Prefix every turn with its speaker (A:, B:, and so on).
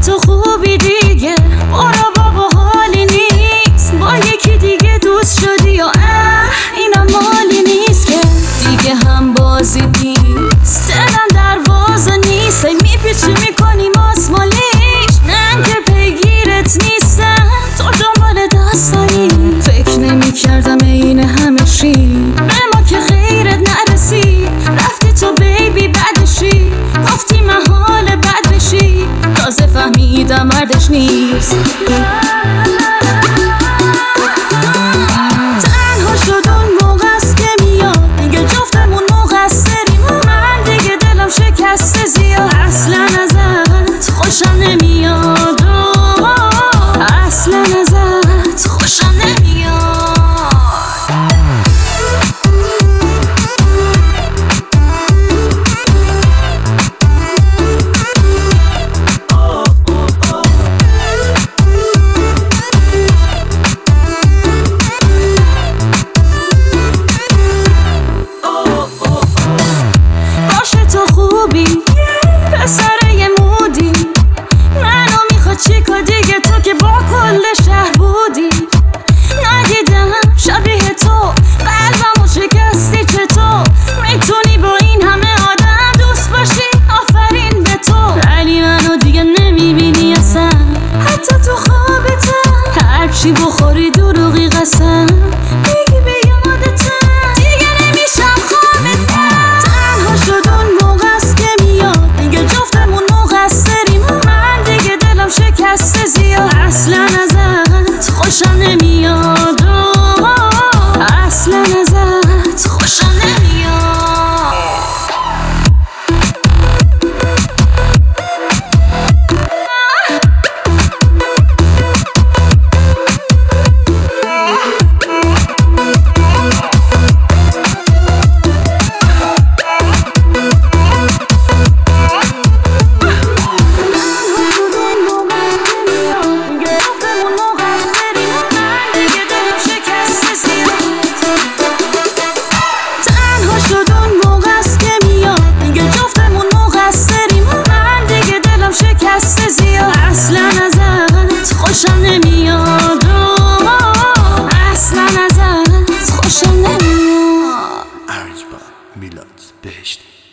A: تو خوبی دیگه، برو بابا حالی نیست، با یکی دیگه دوست شدی یا اینم مالی نیست که دیگه هم بازی نیست، دلم دروازه نیست، میپیچی میکنی ماسمالیش، من که پیگیرت نیستم، تو دنبال داستانی، فکر نمی کردم این همه چی به ما که خیرت نرسید، رفتی تو بیبی بعدشی، گفتی محال بد بشی، تازه فهمیدم مردش نیست. تنها شد اون موقع است که میاد میگه جفتمون مقصریم، من دیگه دلم شکسته زیاد، اصلا ازت خوشم نمیاد، اصلا ازت خوشم نمیاد. پسر یه مودی منو میخواد چیکار دیگه، تو که با کل شهر بودی، ندیدم شبیه تو، قلبمو شکستی چطور میتونی با این همه آدم دوست باشی، آفرین به تو، ولی منو دیگه نمیبینی اصلا، حتی تو خوابتم، هرچی بخوری دروغی قسم میگی به یادتم، دیگه نمیشم خوابتم. تنها شد اون موقع است که میاد میگه جفتمون مقصریم، من دیگه دلم شکسته زیاد، اصلا ازت خوشم نمیاد، اصلا ازت خوشم نمیاد. اصلا ازت خوشم نمیاد، اصلا ازت خوشم نمیاد.
B: میلاد بهشتی.